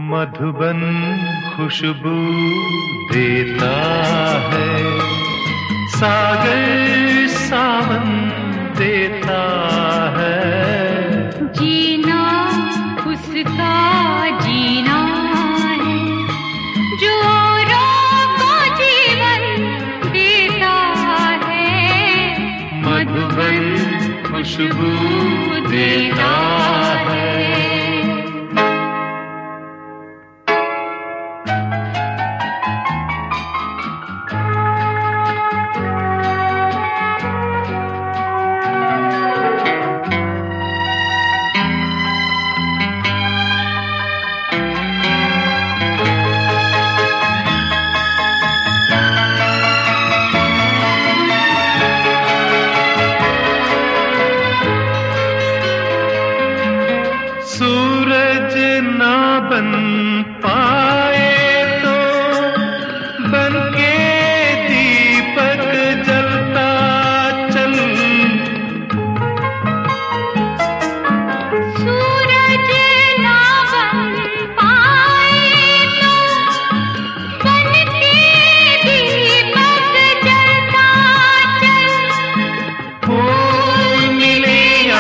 मधुबन खुशबू देता है, सागर सावन देता है। जीना उसका जीना है जो औरों को जीवन देता है। मधुबन खुशबू देता है। सूरज ना बन पाए तो बनके दीपक जलता चल। सूरज ना बन पाए तो बनके दीपक जलता चल। फूल मिले या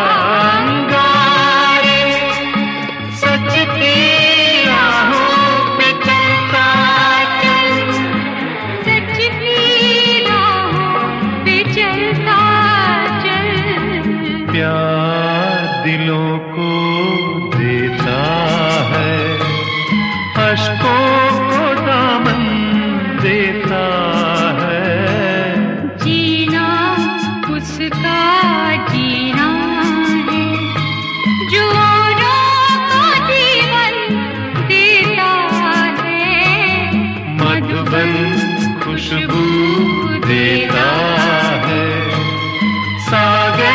प्यार दिलों को देता है, अश्कों को दामन देता है। जीना उसका जीना है जो औरों को जीवन देता है। मधुबन खुशबू देता है, सागर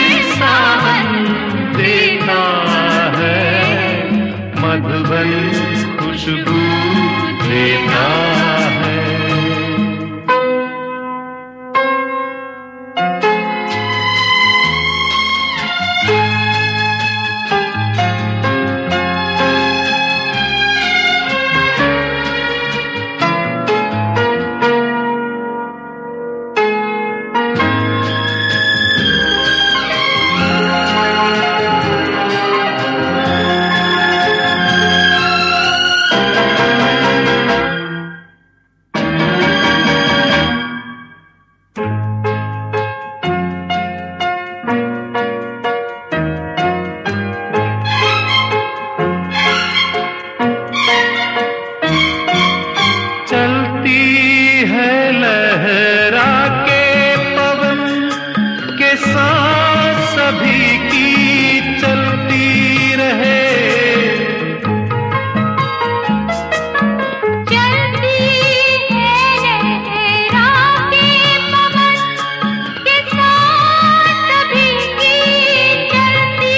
देता है। मधुबन खुशबू देता है। सांस सभी की चलती रहे, चलती है लहरा के पवन के सांस सभी की चलती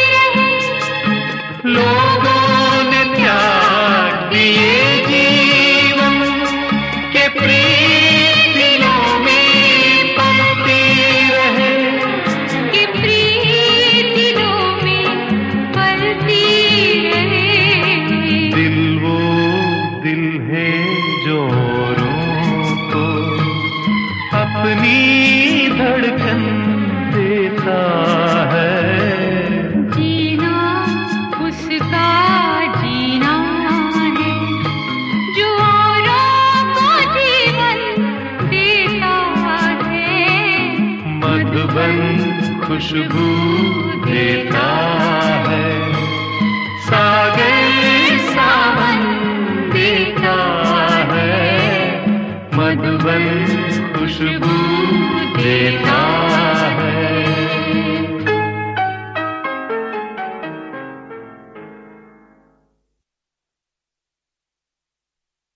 रहे। लोगों ने त्याग दिए जीवन के प्रीत दिलों में पलती रहे, कि प्रीत दिलों में पलती रहे। दिल वो दिल है जो औरों को अपनी धड़कन देता है। जीना उसका जीना है जो औरों को जीवन देता है। मधुबन खुशबू देता है, सागर सावन देता है। मधुबन खुशबू देता